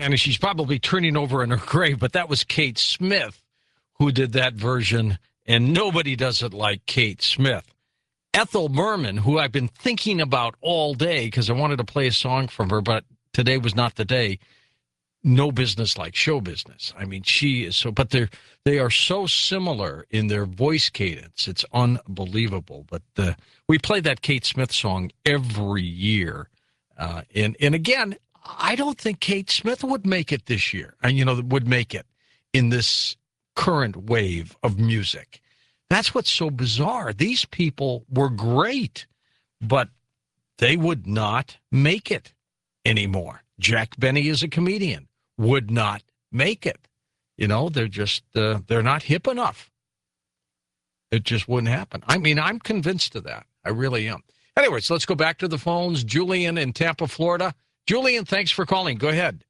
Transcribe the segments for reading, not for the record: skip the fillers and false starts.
And she's probably turning over in her grave, but that was Kate Smith who did that version, and nobody does it like Kate Smith. Ethel Merman, who I've been thinking about all day because I wanted to play a song from her, but today was not the day. No business like show business. I mean, she is so, but they are so similar in their voice cadence. It's unbelievable. But we play that Kate Smith song every year. And again, I don't think Kate Smith would make it this year. And, would make it in this current wave of music. That's what's so bizarre. These people were great, but they would not make it anymore. Jack Benny is a comedian. Would not make it. They're just, they're not hip enough. It just wouldn't happen. I mean, I'm convinced of that. I really am. Anyways, let's go back to the phones. Julian in Tampa, Florida. Julian, thanks for calling. Go ahead.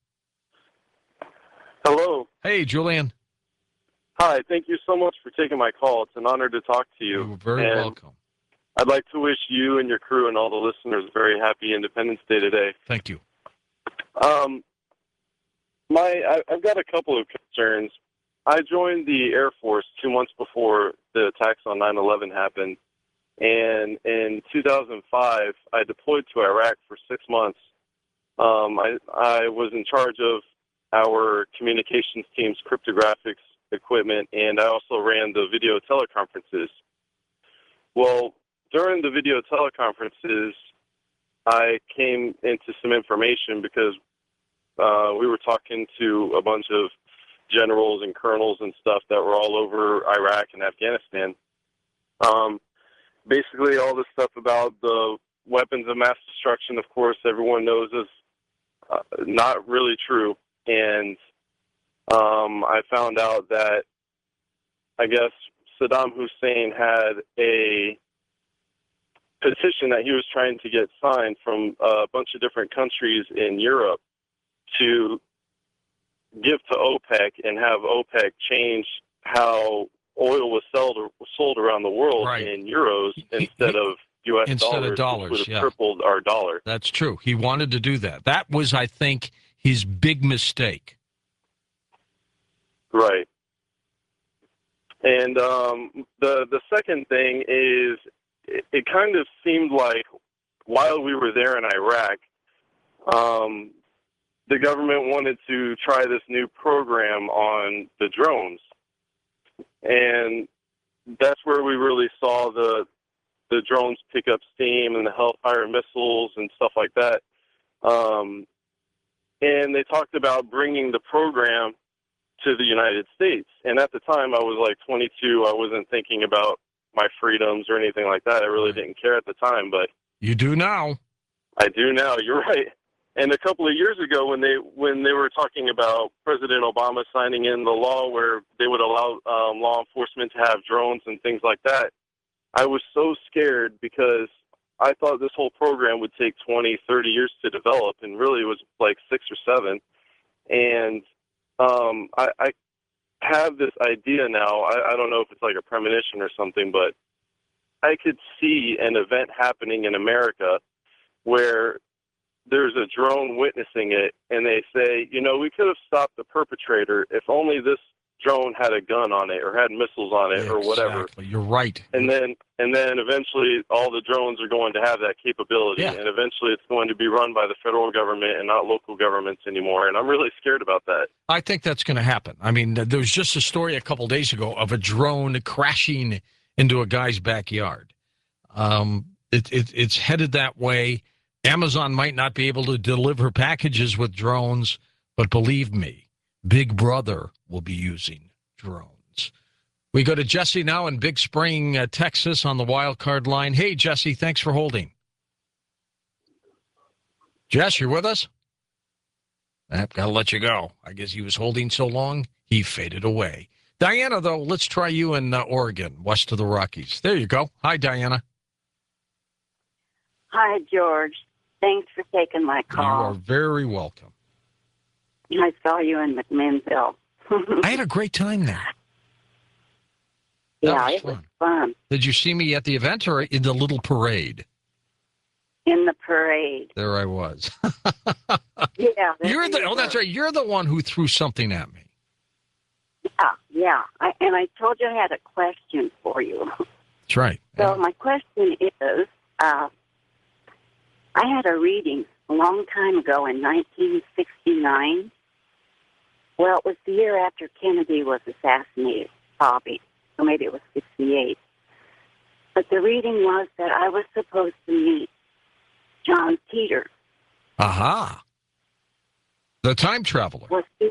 Hello. Hey, Julian. Hi. Thank you so much for taking my call. It's an honor to talk to you. You're very welcome. I'd like to wish you and your crew and all the listeners a very happy Independence Day today. Thank you. I've got a couple of concerns. I joined the Air Force 2 months before the attacks on 9/11 happened, and in 2005, I deployed to Iraq for 6 months. I was in charge of our communications team's cryptographics equipment, and I also ran the video teleconferences. Well, during the video teleconferences, I came into some information because we were talking to a bunch of generals and colonels and stuff that were all over Iraq and Afghanistan. Basically, all this stuff about the weapons of mass destruction, of course, everyone knows is not really true. And I found out that, I guess, Saddam Hussein had a petition that he was trying to get signed from a bunch of different countries in Europe to give to OPEC and have OPEC change how oil was sold around the world in euros instead of U.S. dollars, which would have tripled our dollar. That's true. He wanted to do that. That was, I think, his big mistake. Right. And the second thing is it kind of seemed like while we were there in Iraq, the government wanted to try this new program on the drones. And that's where we really saw the drones pick up steam and the Hellfire missiles and stuff like that. And they talked about bringing the program to the United States. And at the time, I was like 22. I wasn't thinking about my freedoms or anything like that. I really didn't care at the time. But you do now. I do now. You're right. And a couple of years ago, when they were talking about President Obama signing in the law where they would allow law enforcement to have drones and things like that, I was so scared because I thought this whole program would take 20, 30 years to develop, and really it was like 6 or 7. And I have this idea now. I don't know if it's like a premonition or something, but I could see an event happening in America where there's a drone witnessing it, and they say, we could have stopped the perpetrator if only this drone had a gun on it or had missiles on it or whatever. You're right. And then eventually all the drones are going to have that capability, and eventually it's going to be run by the federal government and not local governments anymore. And I'm really scared about that. I think that's going to happen. I mean, there was just a story a couple days ago of a drone crashing into a guy's backyard. It's headed that way. Amazon might not be able to deliver packages with drones, but believe me, Big Brother will be using drones. We go to Jesse now in Big Spring, Texas on the wild card line. Hey, Jesse, thanks for holding. Jess, you're with us? I've got to let you go. I guess he was holding so long, he faded away. Diana, though, let's try you in Oregon, west of the Rockies. There you go. Hi, Diana. Hi, George. Thanks for taking my call. You are very welcome. I saw you in McMinnville. I had a great time there. Yeah, it was fun. Did you see me at the event or in the little parade? in the parade. There I was. Yeah. You're the. you Oh, that's were. right. You're the one who threw something at me. Yeah. And I told you I had a question for you. That's right. So my question is, I had a reading a long time ago in 1969. Well, it was the year after Kennedy was assassinated, probably. So maybe it was 68. But the reading was that I was supposed to meet John Teeter. Aha. The time traveler.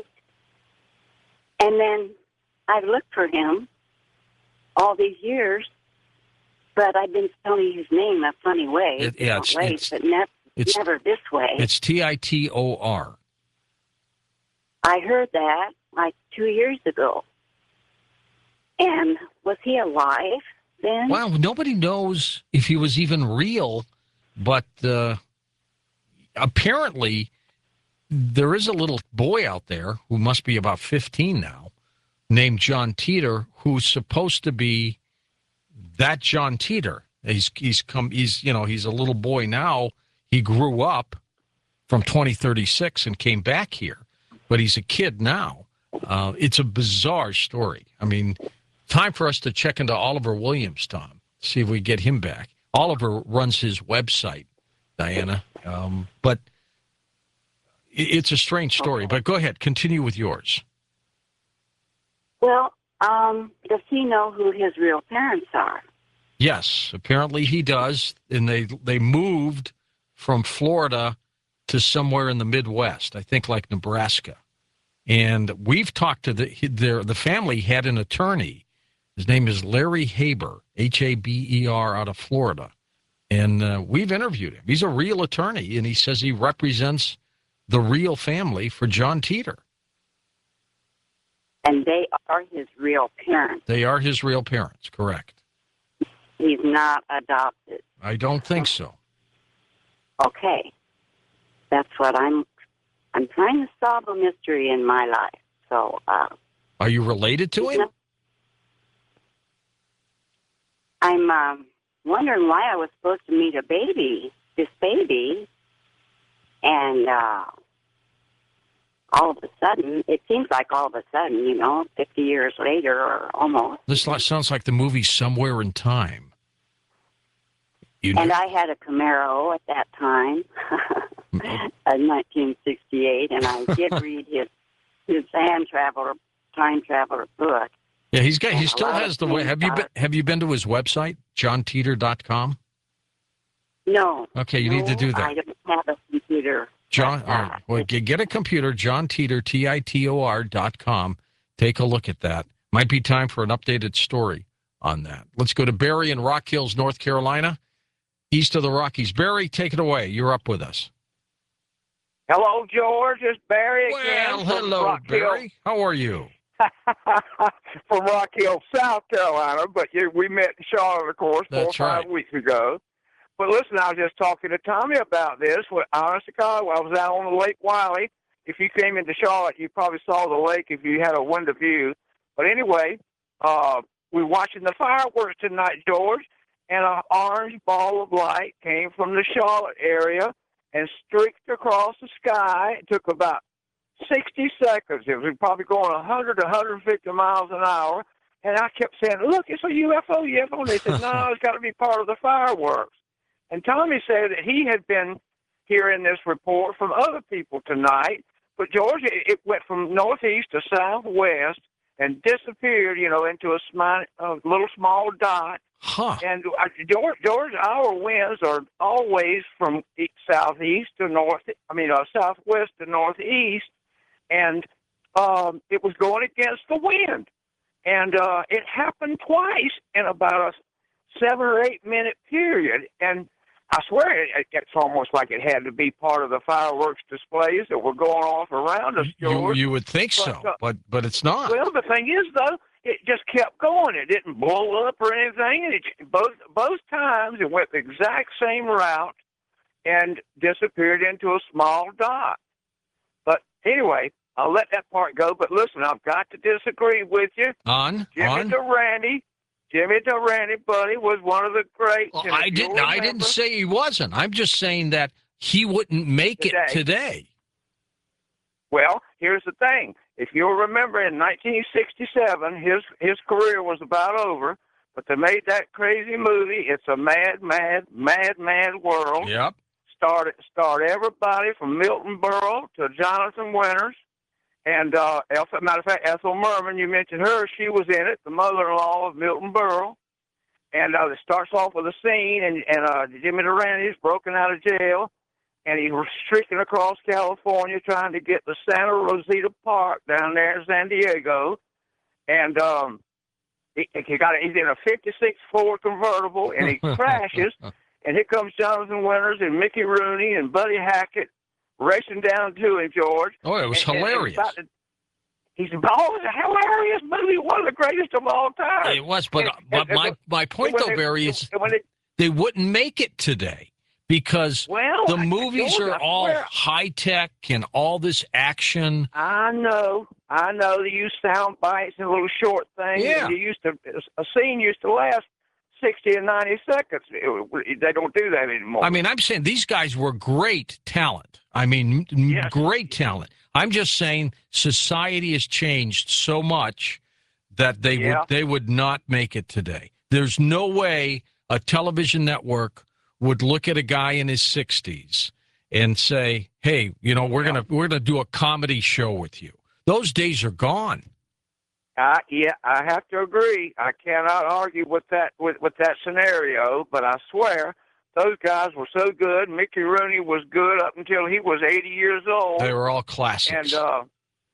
And then I've looked for him all these years, but I've been spelling his name a funny way, but never this way. It's Titor. I heard that like 2 years ago. And was he alive then? Well, nobody knows if he was even real, but apparently there is a little boy out there who must be about 15 now, named John Teeter, who's supposed to be that John Teeter. He's a little boy now. He grew up from 2036 and came back here, but he's a kid now. It's a bizarre story. I mean, time for us to check into Oliver Williams, Tom, see if we get him back. Oliver runs his website, Diana, but it's a strange story. But go ahead, continue with yours. Well, does he know who his real parents are? Yes, apparently he does, and they moved from Florida to somewhere in the Midwest, I think like Nebraska. And we've talked to the family had an attorney. His name is Larry Haber, Haber, out of Florida. And we've interviewed him. He's a real attorney, and he says he represents the real family for John Teeter. And they are his real parents. They are his real parents, correct. He's not adopted. I don't think so. Okay. That's what I'm trying to solve a mystery in my life. So, are you related to him? I'm wondering why I was supposed to meet this baby, and all of a sudden, it seems like all of a sudden, 50 years later or almost. This sounds like the movie Somewhere in Time. And I had a Camaro at that time, in 1968, and I did read his time traveler book. Yeah, he still has the way. Have you been to his website, johnteeter.com? No. Okay, you need to do that. I don't have a computer. John, all right. Well, get a computer, John Teeter, Titor.com. Take a look at that. Might be time for an updated story on that. Let's go to Barry in Rock Hills, North Carolina, east of the Rockies. Barry, take it away. You're up with us. Hello, George. It's Barry again. Well, hello, Barry. How are you? From Rock Hill, South Carolina, but we met in Charlotte, of course, 4 or 5 weeks ago. But listen, I was just talking to Tommy about this. Honest to God, I was out on the Lake Wiley. If you came into Charlotte, you probably saw the lake if you had a window view. But anyway, we were watching the fireworks tonight, George, and an orange ball of light came from the Charlotte area and streaked across the sky. It took about 60 seconds. It was probably going 100 to 150 miles an hour. And I kept saying, look, it's a UFO. And they said, no, it's got to be part of the fireworks. And Tommy said that he had been hearing this report from other people tonight. But, George, it went from northeast to southwest and disappeared, into a little small dot. Huh. And, George, our winds are always from southwest to northeast. And it was going against the wind. And it happened twice in about a 7 or 8 minute period. And I swear it's almost like it had to be part of the fireworks displays that were going off around us, George. You would think so, but it's not. Well, the thing is, though, it just kept going. It didn't blow up or anything. And both times it went the exact same route and disappeared into a small dot. But anyway, I'll let that part go. But listen, I've got to disagree with you. On? Jimmy Jimmy Durante, buddy, was one of the greats. Well, I didn't say he wasn't. I'm just saying that he wouldn't make it today. Well, here's the thing. If you'll remember, in 1967, his career was about over, but they made that crazy movie. It's a mad, mad, mad, mad world. Yep. Start everybody from Milton Berle to Jonathan Winters. And, matter of fact, Ethel Merman, you mentioned her. She was in it, the mother-in-law of Milton Berle. And it starts off with a scene, and Jimmy Durante's broken out of jail, and he's streaking across California trying to get to Santa Rosita Park down there in San Diego. And he's in a 56 Ford convertible, and he crashes. And here comes Jonathan Winters and Mickey Rooney and Buddy Hackett racing down to him, George. Oh, it was hilarious. It's a hilarious movie, one of the greatest of all time. It was, but my point, though, Barry, is they wouldn't make it today because the movies are all high-tech and all this action. I know. They use sound bites and little short things. Yeah. A scene used to last 60 and 90 seconds. They don't do that anymore. I mean, I'm saying these guys were great talent. I mean, great talent. I'm just saying society has changed so much that they would not make it today. There's no way a television network would look at a guy in his 60s and say, "Hey, we're gonna do a comedy show with you." Those days are gone. I have to agree. I cannot argue with that scenario, but I swear those guys were so good. Mickey Rooney was good up until he was 80 years old. They were all classics. And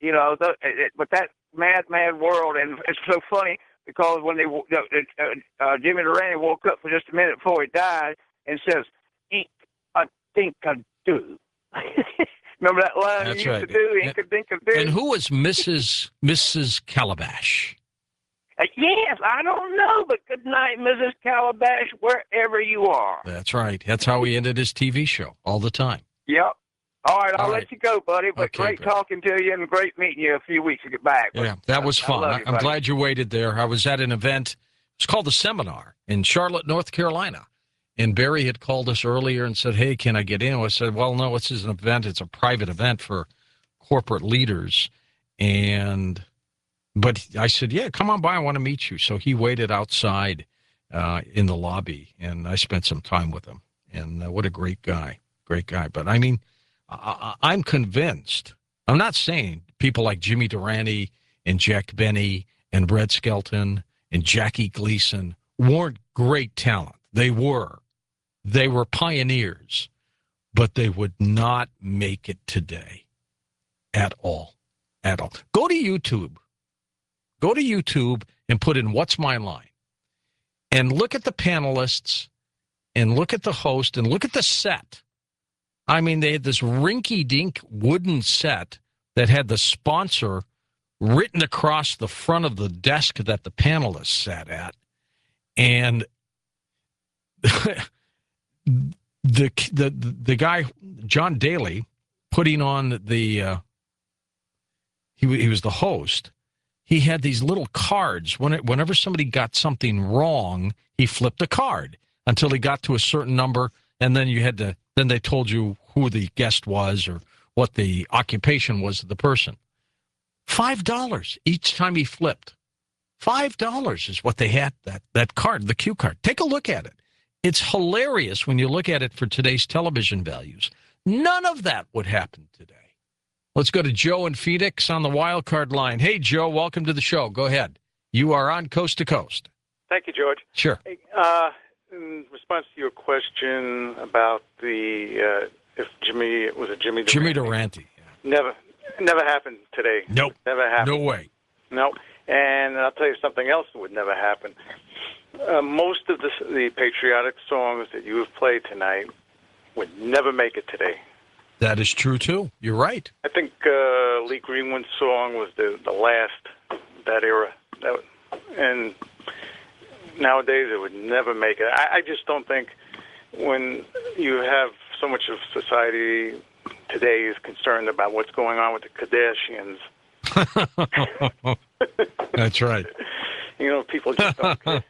but that mad world, and it's so funny because when Jimmy Durante woke up for just a minute before he died and says, "I think I do." Remember that line That's you right. used to do? Ink-a-dink-a-do. And who was Mrs. Calabash? Yes, I don't know, but good night, Mrs. Calabash, wherever you are. That's right. That's how he ended his TV show all the time. Yep. All right, I'll let you go, buddy. But Okay, great talking to you and great meeting you a few weeks to get back. Yeah, that was fun. I'm glad you waited there. I was at an event. It's called The Seminar in Charlotte, North Carolina. And Barry had called us earlier and said, "Hey, can I get in?" I said, "Well, no, this is an event. It's a private event for corporate leaders." But I said, "Yeah, come on by. I want to meet you." So he waited outside in the lobby, and I spent some time with him. And what a great guy. But, I mean, I'm convinced. I'm not saying people like Jimmy Durante and Jack Benny and Red Skelton and Jackie Gleason weren't great talent. They were. They were pioneers, but they would not make it today at all. Go to YouTube. Go to YouTube and put in "What's My Line?" and look at the panelists and look at the host and look at the set. I mean, they had this rinky-dink wooden set that had the sponsor written across the front of the desk that the panelists sat at. And the guy, John Daly, putting on the he was the host. He had these little cards. Whenever somebody got something wrong, he flipped a card until he got to a certain number, and then then they told you who the guest was or what the occupation was of the person. $5 each time he flipped. $5 is what they had, that card, the cue card. Take a look at it. It's hilarious when you look at it for today's television values. None of that would happen today. Let's go to Joe in Phoenix on the wild card line. Hey, Joe, welcome to the show. Go ahead. You are on Coast to Coast. Thank you, George. Sure. Hey, in response to your question about if Jimmy Durante. Jimmy Durante. Never happened today. Nope. Never happened. No way. Nope. And I'll tell you something else that would never happen. Most of the patriotic songs that you have played tonight would never make it today. That is true, too. You're right. I think Lee Greenwood's song was the last that era. And nowadays it would never make it. I just don't think when you have so much of society today is concerned about what's going on with the Kardashians. That's right. People just don't care.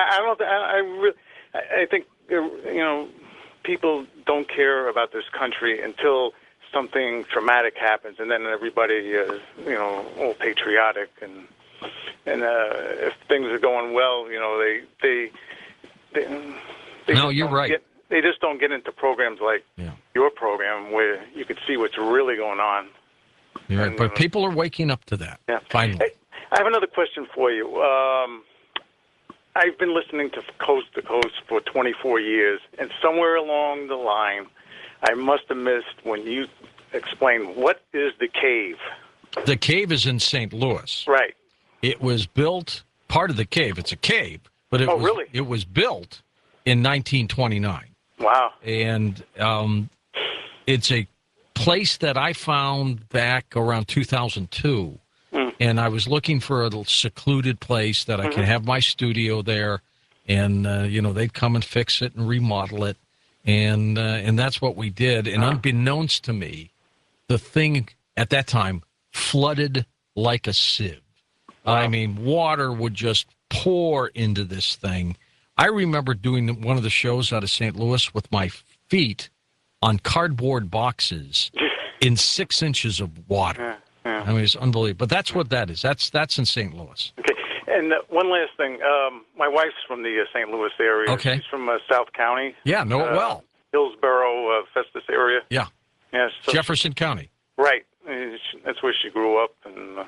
I think people don't care about this country until something traumatic happens, and then everybody is, all patriotic, and if things are going well, they no, you're right. They just don't get into programs like your program where you could see what's really going on. You're right, but people are waking up to that. Yeah. Finally. Hey, I have another question for you. I've been listening to Coast for 24 years, and somewhere along the line, I must have missed when you explained what is the cave. The cave is in St. Louis. Right. It was built, part of the cave. It's a cave, but it was built in 1929. Wow. And it's a place that I found back around 2002. And I was looking for a little secluded place that I can have my studio there, and they'd come and fix it and remodel it, and that's what we did. And unbeknownst to me, the thing at that time flooded like a sieve. Wow. I mean, water would just pour into this thing. I remember doing one of the shows out of St. Louis with my feet on cardboard boxes in 6 inches of water. Yeah. I mean, it's unbelievable. But that's what that is. That's in St. Louis. Okay. And one last thing. My wife's from the St. Louis area. Okay. She's from South County. Yeah, know it well. Hillsborough, Festus area. Yeah. Yeah. So Jefferson County. Right. That's where she grew up. And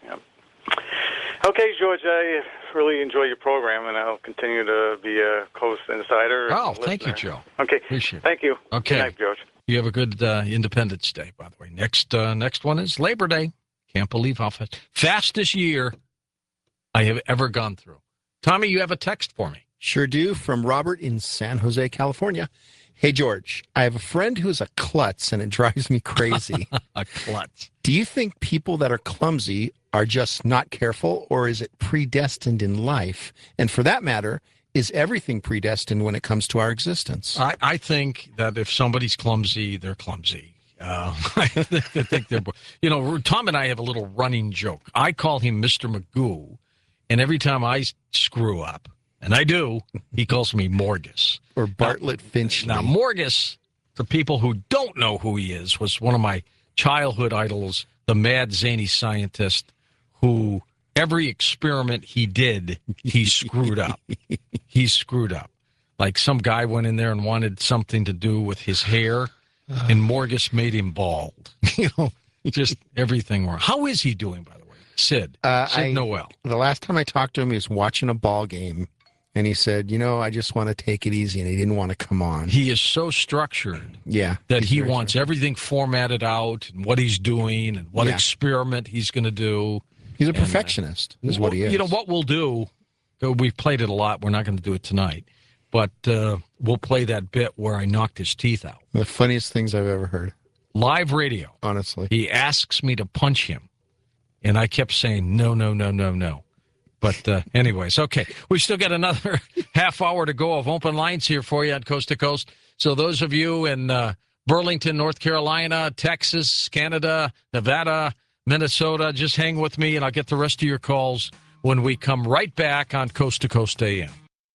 Okay, George, I really enjoy your program, and I'll continue to be a Coast Insider. Oh, thank you, Joe. Okay. Appreciate it. Thank you. Okay. Good night, George. You have a good Independence Day, by the way. Next one is Labor Day. Can't believe how fastest year I have ever gone through. Tommy, you have a text for me. Sure do, from Robert in San Jose, California. Hey, George, I have a friend who's a klutz, and it drives me crazy. A klutz. Do you think people that are clumsy are just not careful, or is it predestined in life? And for that matter, is everything predestined when it comes to our existence? I think that if somebody's clumsy, they're clumsy. I think they're, Tom and I have a little running joke. I call him Mr. Magoo, and every time I screw up, and I do, he calls me Morgus. Or Bartlett Finchley. Now, Morgus, for people who don't know who he is, was one of my childhood idols, the mad, zany scientist who every experiment he did, he screwed up. He screwed up. Like some guy went in there and wanted something to do with his hair, and Morgus made him bald. Just everything wrong. How is he doing, by the way? Sid Noel. The last time I talked to him, he was watching a ball game, and he said, I just want to take it easy, and he didn't want to come on. He is so structured that he wants everything formatted out, and what he's doing, and what experiment he's going to do. He's a perfectionist, is what he is. What we'll do, we've played it a lot. We're not going to do it tonight. But we'll play that bit where I knocked his teeth out. The funniest things I've ever heard. Live radio. Honestly. He asks me to punch him. And I kept saying, no, no, no, no, no. But anyways, okay. We still got another half hour to go of open lines here for you on Coast to Coast. So those of you in Burlington, North Carolina, Texas, Canada, Nevada, Minnesota, just hang with me, and I'll get the rest of your calls when we come right back on Coast to Coast AM.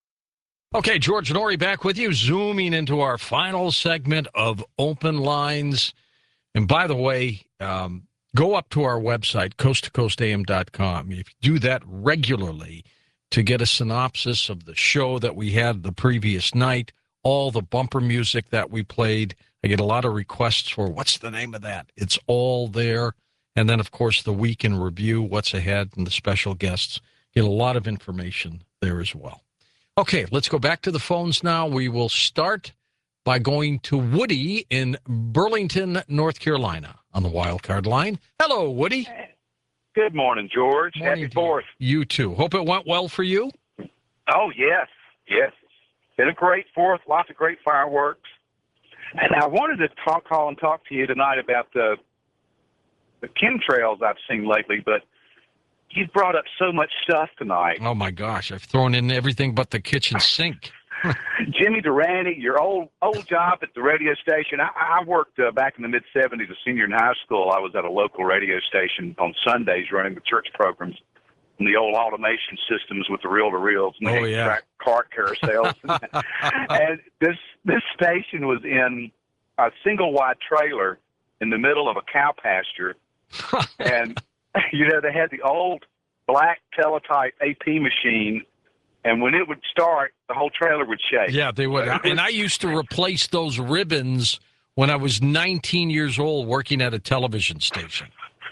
Okay, George Noory back with you, zooming into our final segment of Open Lines. And by the way, go up to our website, coasttocoastam.com. If you do that regularly to get a synopsis of the show that we had the previous night, all the bumper music that we played, I get a lot of requests for what's the name of that. It's all there. And then, of course, the week in review, what's ahead, and the special guests. Get a lot of information there as well. Okay, let's go back to the phones now. We will start by going to Woody in Burlington, North Carolina on the wild card line. Hello, Woody. Good morning, George. Morning, Happy 4th. You too. Hope it went well for you. Oh, yes. Yes. Been a great 4th, lots of great fireworks. And I wanted to call and talk to you tonight about the chemtrails I've seen lately, but you've brought up so much stuff tonight. Oh, my gosh. I've thrown in everything but the kitchen sink. Jimmy Durante, your old job at the radio station. I worked back in the mid-'70s, a senior in high school. I was at a local radio station on Sundays running the church programs. and the old automation systems with the reel-to-reels and the track cart carousels. And this station was in a single-wide trailer in the middle of a cow pasture. And, they had the old black teletype AP machine, and when it would start, the whole trailer would shake. Yeah, they would. And I used to replace those ribbons when I was 19 years old working at a television station.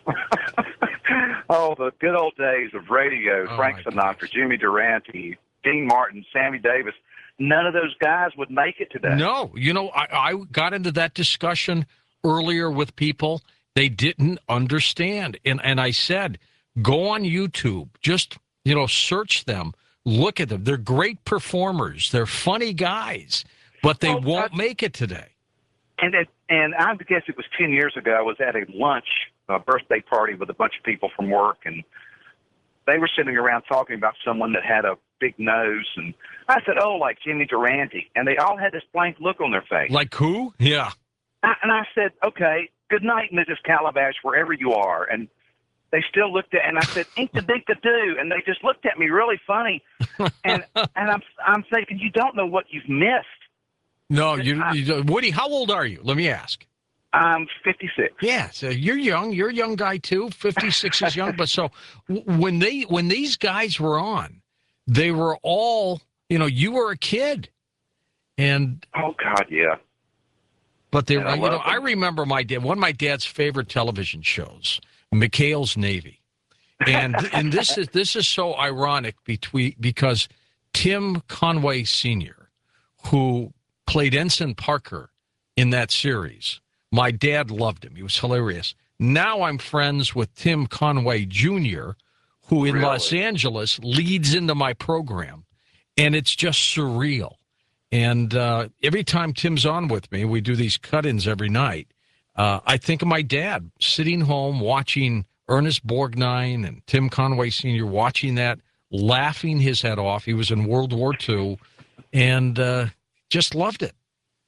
Oh, the good old days of radio, Frank Sinatra, Jimmy Durante, Dean Martin, Sammy Davis. None of those guys would make it today. No. I got into that discussion earlier with people. They didn't understand. And I said, go on YouTube. Just, search them. Look at them. They're great performers. They're funny guys, but they won't make it today. And I guess it was 10 years ago. I was at a birthday party with a bunch of people from work, and they were sitting around talking about someone that had a big nose. And I said, like Jimmy Durante. And they all had this blank look on their face. Like who? Yeah. And I said, okay, good night, Mrs. Calabash, wherever you are. And they still looked at, and I said, "Ain't the big to do," and they just looked at me really funny, and I'm thinking, you don't know what you've missed. No, you Woody, how old are you? Let me ask. I'm 56. Yeah, so you're young. You're a young guy too. 56 is young, but so when these guys were on, they were all, you were a kid, and oh God, yeah. But they, I remember one of my dad's favorite television shows, McHale's Navy, and this is so ironic because Tim Conway Sr., who played Ensign Parker in that series, my dad loved him. He was hilarious. Now I'm friends with Tim Conway Jr., who in Los Angeles leads into my program, and it's just surreal. And every time Tim's on with me, we do these cut-ins every night. I think of my dad sitting home watching Ernest Borgnine and Tim Conway Sr. watching that, laughing his head off. He was in World War II, and just loved it.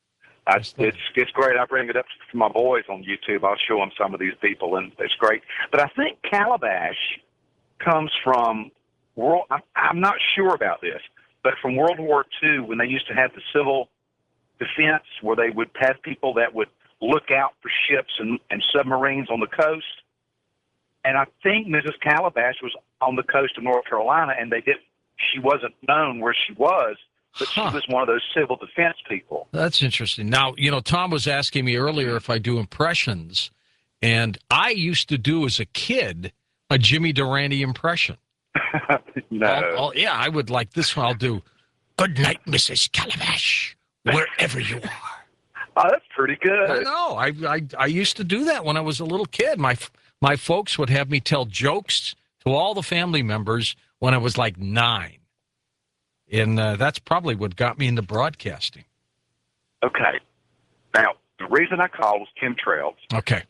It's great. I bring it up to my boys on YouTube. I'll show them some of these people, and it's great. But I think Calabash comes from I'm not sure about this, but from World War II, when they used to have the civil defense, where they would have people that would look out for ships and submarines on the coast. And I think Mrs. Calabash was on the coast of North Carolina, and she wasn't known where she was, but she was one of those civil defense people. That's interesting. Now, Tom was asking me earlier if I do impressions, and I used to do as a kid a Jimmy Durante impression. No. I would like this one. I'll do, "Good night, Mrs. Calabash, wherever you are." Oh, that's pretty good. I know. I used to do that when I was a little kid. My folks would have me tell jokes to all the family members when I was like 9. And that's probably what got me into broadcasting. Okay. Now, the reason I called was chemtrails. Okay.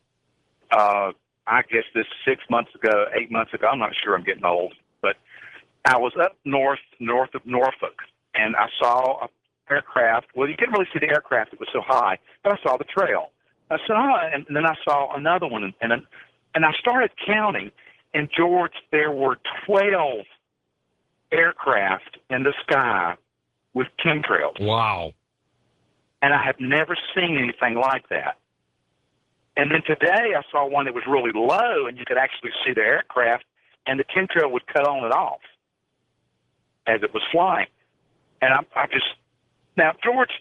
I guess this 8 months ago, I'm not sure, I'm getting old, but I was up north of Norfolk, and I saw a aircraft. Well, you couldn't really see the aircraft, it was so high, but I saw the trail. I said, and then I saw another one, and I started counting, and George, there were 12 aircraft in the sky with chemtrails. Wow. And I have never seen anything like that. And then today I saw one that was really low, and you could actually see the aircraft, and the chemtrail would cut on and off as it was flying. And now, George,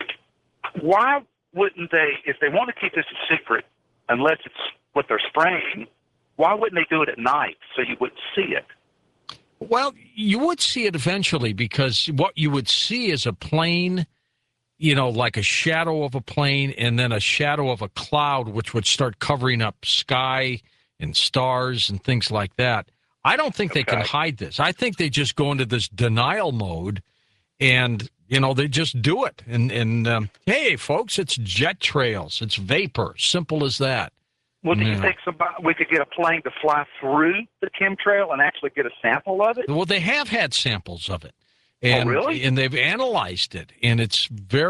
why wouldn't they, if they want to keep this a secret, unless it's what they're spraying, why wouldn't they do it at night so you wouldn't see it? Well, you would see it eventually, because what you would see is a plane, like a shadow of a plane, and then a shadow of a cloud, which would start covering up sky and stars and things like that. I don't think they can hide this. I think they just go into this denial mode, and, they just do it. And hey, folks, it's jet trails. It's vapor. Simple as that. Well, do you think we could get a plane to fly through the chemtrail and actually get a sample of it? Well, they have had samples of it. And, really? And they've analyzed it, and it's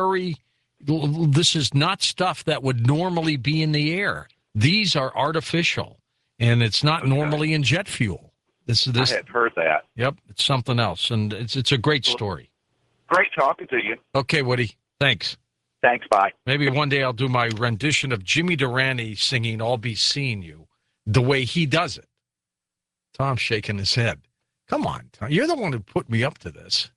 this is not stuff that would normally be in the air. These are artificial, and it's not normally in jet fuel. This. I hadn't heard that. Yep, it's something else, and it's a great story. Great talking to you. Okay, Woody. Thanks. Thanks. Bye. Maybe one day I'll do my rendition of Jimmy Durante singing "I'll Be Seeing You" the way he does it. Tom's shaking his head. Come on, Tom. You're the one who put me up to this.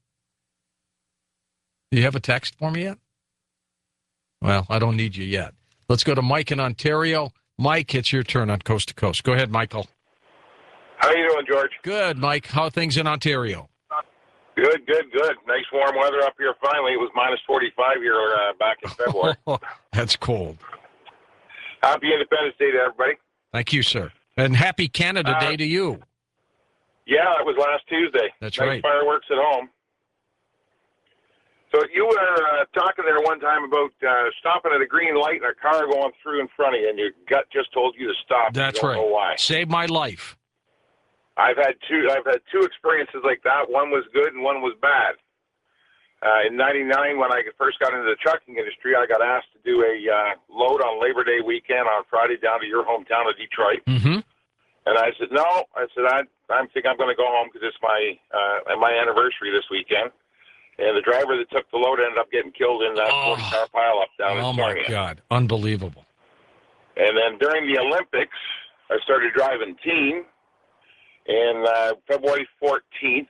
Do you have a text for me yet? Well, I don't need you yet. Let's go to Mike in Ontario. Mike, it's your turn on Coast to Coast. Go ahead, Michael. How you doing, George? Good, Mike. How are things in Ontario? Good, good, good. Nice warm weather up here finally. It was minus 45 here back in February. That's cold. Happy Independence Day to everybody. Thank you, sir. And happy Canada Day to you. Yeah, it was last Tuesday. That's nice right. Fireworks at home. So you were talking there one time about stopping at a green light and a car going through in front of you, and your gut just told you to stop. That's you don't know why. Saved my life. I've had two experiences like that. One was good and one was bad. In '99, when I first got into the trucking industry, I got asked to do a load on Labor Day weekend on Friday down to your hometown of Detroit. Mm-hmm. And I said, no. I said, I think I'm going to go home because it's my anniversary this weekend. And the driver that took the load ended up getting killed in that 40-car pileup down in Sarnia. Oh, my God. Unbelievable. And then during the Olympics, I started driving team. And February 13th,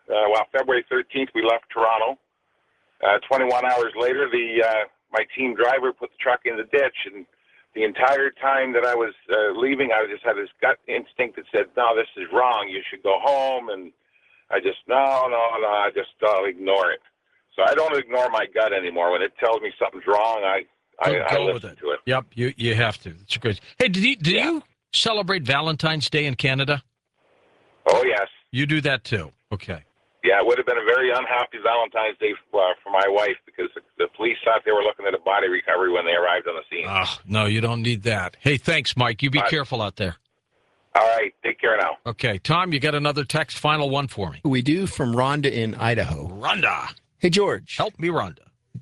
we left Toronto. 21 hours later, my team driver put the truck in the ditch. And the entire time that I was leaving, I just had this gut instinct that said, no, this is wrong. You should go home. And I just, I just ignore it. So I don't ignore my gut anymore. When it tells me something's wrong, I listen to it. Yep, you have to. It's great. Hey, did you celebrate Valentine's Day in Canada? Oh, yes. You do that too? Okay. Yeah, it would have been a very unhappy Valentine's Day for my wife because the police thought they were looking at a body recovery when they arrived on the scene. No, you don't need that. Hey, thanks, Mike. You be careful out there. All right. Take care now. Okay. Tom, you got another text, final one for me. We do, from Rhonda in Idaho. Rhonda. Hey, George. Help me, Rhonda.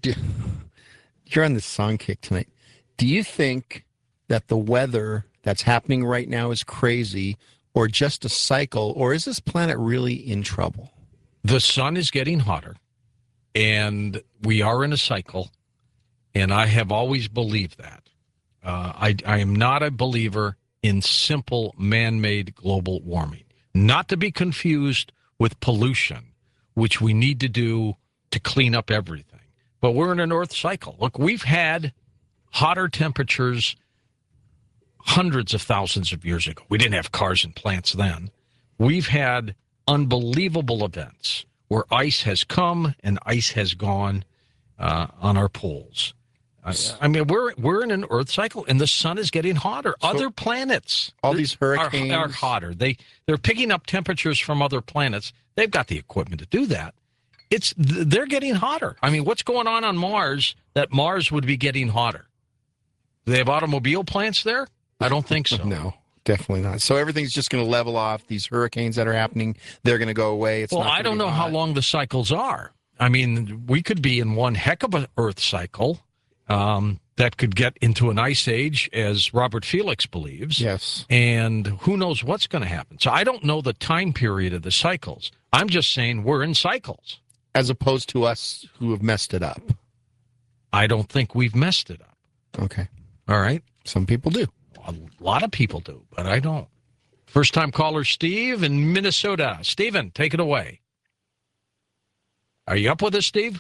You're on this song kick tonight. Do you think that the weather that's happening right now is crazy or just a cycle, or is this planet really in trouble? The sun is getting hotter, and we are in a cycle, and I have always believed that. I am not a believer in simple man-made global warming, not to be confused with pollution, which we need to do to clean up everything. But we're in an earth cycle. Look, we've had hotter temperatures hundreds of thousands of years ago. We didn't have cars and plants then. We've had unbelievable events where ice has come and ice has gone on our poles. I mean, we're in an earth cycle, and the sun is getting hotter. So other planets, all these hurricanes are hotter. They're picking up temperatures from other planets. They've got the equipment to do that. They're getting hotter. I mean, what's going on Mars that Mars would be getting hotter? Do they have automobile plants there? I don't think so. No, definitely not. So everything's just going to level off. These hurricanes that are happening, they're going to go away. I don't know how long the cycles are. I mean, we could be in one heck of an earth cycle that could get into an ice age, as Robert Felix believes. Yes. And who knows what's going to happen. So I don't know the time period of the cycles. I'm just saying we're in cycles. As opposed to us who have messed it up. I don't think we've messed it up. Okay. All right. Some people do. A lot of people do, but I don't. First-time caller Steve in Minnesota. Steven, take it away. Are you up with us, Steve?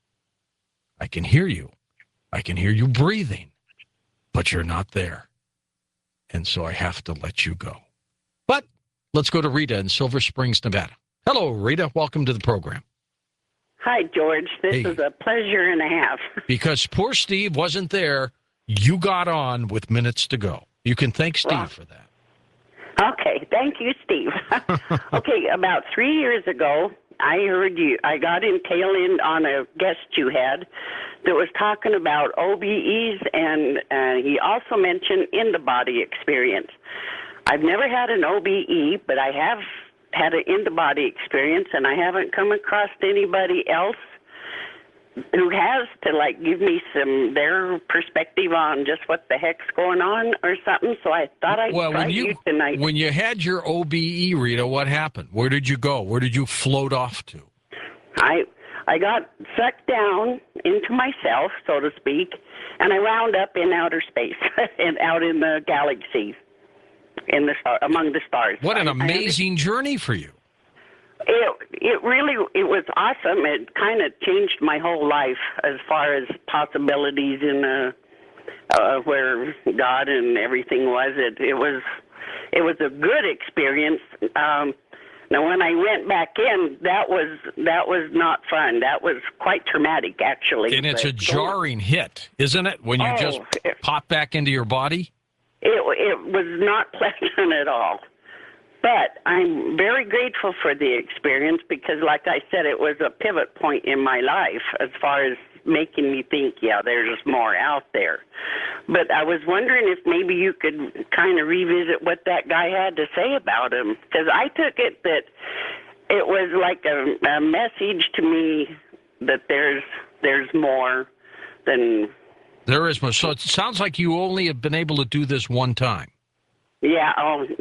I can hear you. I can hear you breathing, but you're not there. And so I have to let you go. But let's go to Rita in Silver Springs, Nevada. Hello, Rita. Welcome to the program. Hi, George. This is a pleasure and a half. Because poor Steve wasn't there, you got on with minutes to go. You can thank Steve for that. Okay. Thank you, Steve. Okay. About 3 years ago, I heard you. I got in tail end on a guest you had that was talking about OBEs, and he also mentioned in-the-body experience. I've never had an OBE, but I have had an in-the-body experience, and I haven't come across anybody else who has to like give me their perspective on just what the heck's going on or something. So I thought I'd try you tonight. When you had your OBE, Rita, what happened? Where did you go? Where did you float off to? I got sucked down into myself, so to speak, and I wound up in outer space and out in the galaxy, among the stars. What an amazing journey for you. It was awesome. It kind of changed my whole life as far as possibilities in where God and everything was. It was a good experience. Now, when I went back in, that was not fun. That was quite traumatic, actually. And it's a jarring hit, isn't it, when you just pop back into your body? It was not pleasant at all. But I'm very grateful for the experience because, like I said, it was a pivot point in my life as far as making me think, yeah, there's more out there. But I was wondering if maybe you could kind of revisit what that guy had to say about him, because I took it that it was like a message to me that there's more than... There is more. So it sounds like you only have been able to do this one time. Yeah,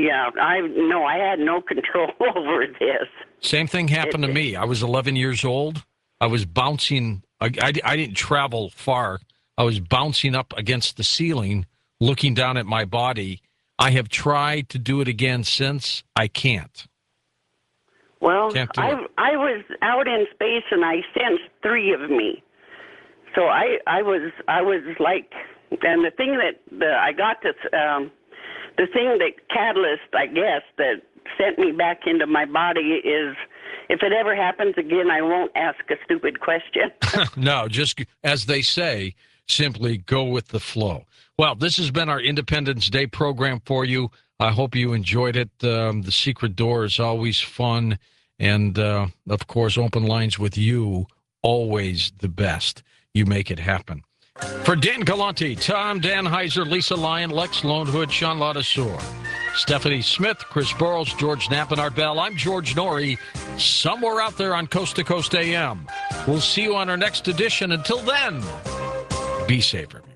I had no control over this. Same thing happened to me. I was 11 years old. I was bouncing. I didn't travel far. I was bouncing up against the ceiling, looking down at my body. I have tried to do it again since. I can't. Well, I was out in space and I sensed three of me. So I was like, and the thing that I got to, the thing that catalyst, I guess, that sent me back into my body is, if it ever happens again, I won't ask a stupid question. No, just as they say, simply go with the flow. Well, this has been our Independence Day program for you. I hope you enjoyed it. The Secret Door is always fun. And, of course, open lines with you, always the best. You make it happen. For Dan Galante, Tom Danheiser, Lisa Lyon, Lex Lonehood, Sean Ladassour, Stephanie Smith, Chris Burrows, George Knapp, and Art Bell, I'm George Norrie, somewhere out there on Coast to Coast AM. We'll see you on our next edition. Until then, be safe, everybody.